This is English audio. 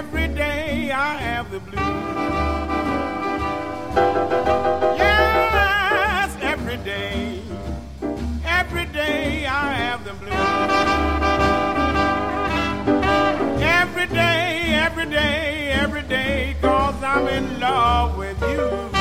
Every day I have the blues. Yes, every day I have the blues. Every day, 'cause I'm in love with you.